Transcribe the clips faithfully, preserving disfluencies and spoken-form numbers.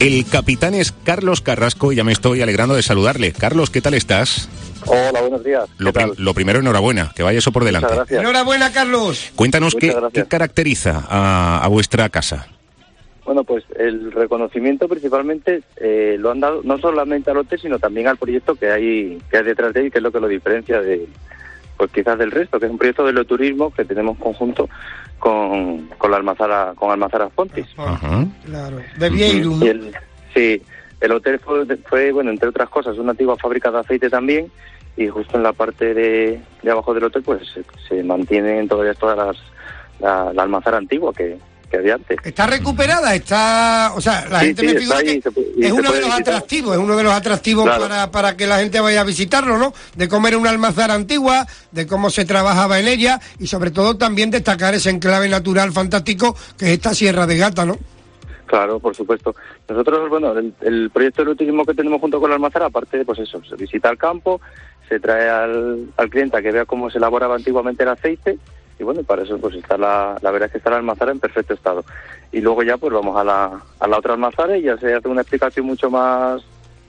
El capitán es Carlos Carrasco y ya me estoy alegrando de saludarle. Carlos, ¿qué tal estás? Hola, buenos días. Lo, pri- lo primero, enhorabuena, que vaya eso por delante. Muchas gracias. Enhorabuena, Carlos. Cuéntanos qué, Muchas qué caracteriza a, a vuestra casa. Bueno, pues el reconocimiento principalmente eh, lo han dado no solamente al hotel, sino también al proyecto que hay que hay detrás de él, que es lo que lo diferencia de, pues quizás del resto, que es un proyecto de turismo que tenemos conjunto con, con la Almazara, con Almazara Pontis. Ajá. Claro, de Vieirum, ¿no? Y el, sí, el hotel fue, fue, bueno, entre otras cosas, una antigua fábrica de aceite también, y justo en la parte de, de abajo del hotel pues se, se mantienen todavía todas las la, la Almazara antigua que que había antes. Está recuperada, está, o sea, la Sí, gente sí, me está figura ahí, que se puede- y es se uno de puede los visitar. atractivos, es uno de los atractivos Claro. para, para que la gente vaya a visitarlo, ¿no? De comer una almazara antigua, de cómo se trabajaba en ella y sobre todo también destacar ese enclave natural fantástico que es esta Sierra de Gata, ¿no? Claro, por supuesto. Nosotros, bueno, el, el proyecto de turismo que tenemos junto con la Almazara, aparte de, pues eso, se visita el campo, se trae al, al cliente a que vea cómo se elaboraba antiguamente el aceite, y bueno, para eso pues está la, la verdad es que está la Almazara en perfecto estado. Y luego ya pues vamos a la, a la otra Almazara y ya se hace una explicación mucho más,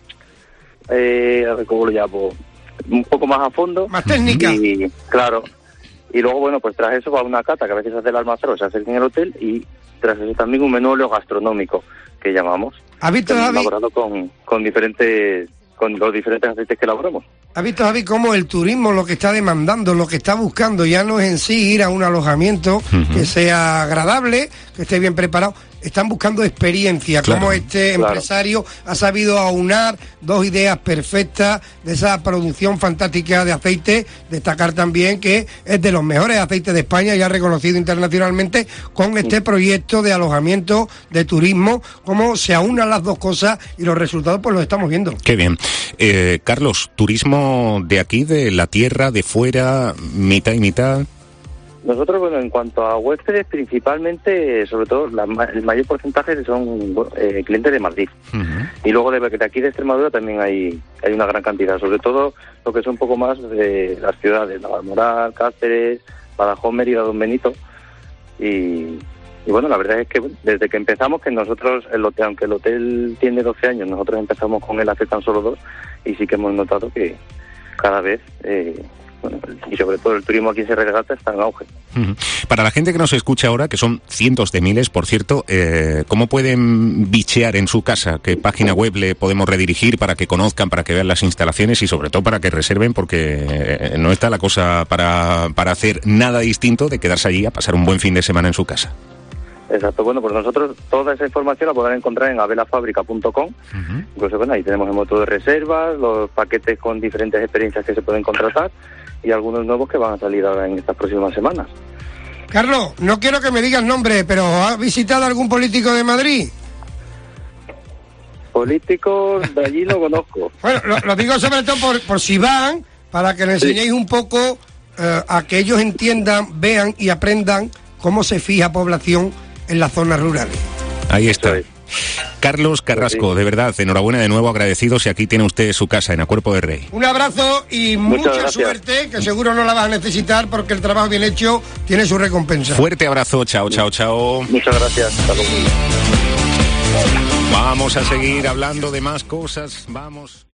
eh, a ver cómo lo llamo, un poco más a fondo. Más técnica. Y claro, y luego bueno, pues tras eso va una cata que a veces se hace el Almazara o se hace en el hotel, y tras eso también un menú gastronómico que llamamos. ¿Has visto, Que hemos Javi? elaborado con, con diferentes con los diferentes aceites que elaboramos. ¿Has visto, Javi, cómo el turismo lo que está demandando, lo que está buscando, ya no es en sí ir a un alojamiento Uh-huh. que sea agradable, que esté bien preparado? Están buscando experiencia, Claro, cómo este claro. empresario ha sabido aunar dos ideas perfectas de esa producción fantástica de aceite. Destacar también que es de los mejores aceites de España, ya reconocido internacionalmente, con este proyecto de alojamiento, de turismo, cómo se aunan las dos cosas y los resultados pues los estamos viendo. Qué bien. Eh, Carlos, turismo de aquí, de la tierra, de fuera, mitad y mitad. Nosotros, bueno, en cuanto a huéspedes, principalmente, sobre todo, la, ma- el mayor porcentaje son eh, clientes de Madrid. Uh-huh. Y luego de, de aquí de Extremadura también hay hay una gran cantidad, sobre todo lo que son un poco más de las ciudades, Navalmoral, Cáceres, Badajoz, Mérida, Don Benito. Y, y bueno, la verdad es que bueno, desde que empezamos, que nosotros, el hotel, aunque el hotel tiene doce años, nosotros empezamos con él hace tan solo dos, y sí que hemos notado que cada vez... Eh, Bueno, y sobre todo el turismo aquí en Sierra de Gata está en auge. Uh-huh. Para la gente que nos escucha ahora, que son cientos de miles, por cierto, eh, ¿cómo pueden bichear en su casa? ¿Qué página web le podemos redirigir para que conozcan, para que vean las instalaciones y sobre todo para que reserven? Porque eh, no está la cosa para, para hacer nada distinto de quedarse allí a pasar un buen fin de semana en su casa. Exacto, bueno, pues nosotros toda esa información la podrán encontrar en abelafabrica punto com. Uh-huh. Incluso, bueno, ahí tenemos el método de reservas, los paquetes con diferentes experiencias que se pueden contratar y algunos nuevos que van a salir ahora en estas próximas semanas. Carlos, no quiero que me digas nombre, pero ¿has visitado algún político de Madrid? Políticos de allí no conozco. Bueno, lo, lo digo sobre todo por, por si van, para que le enseñéis un poco eh, a que ellos entiendan, vean y aprendan cómo se fija población en las zonas rurales. Ahí está. Eso es. Carlos Carrasco, de verdad, enhorabuena de nuevo, agradecidos, y aquí tiene usted su casa en Acuerpo de Rey. Un abrazo y Muchas mucha gracias. suerte, que seguro no la vas a necesitar porque el trabajo bien hecho tiene su recompensa. Fuerte abrazo, chao, chao, chao. Muchas gracias. Hasta luego. Vamos a seguir hablando de más cosas, vamos.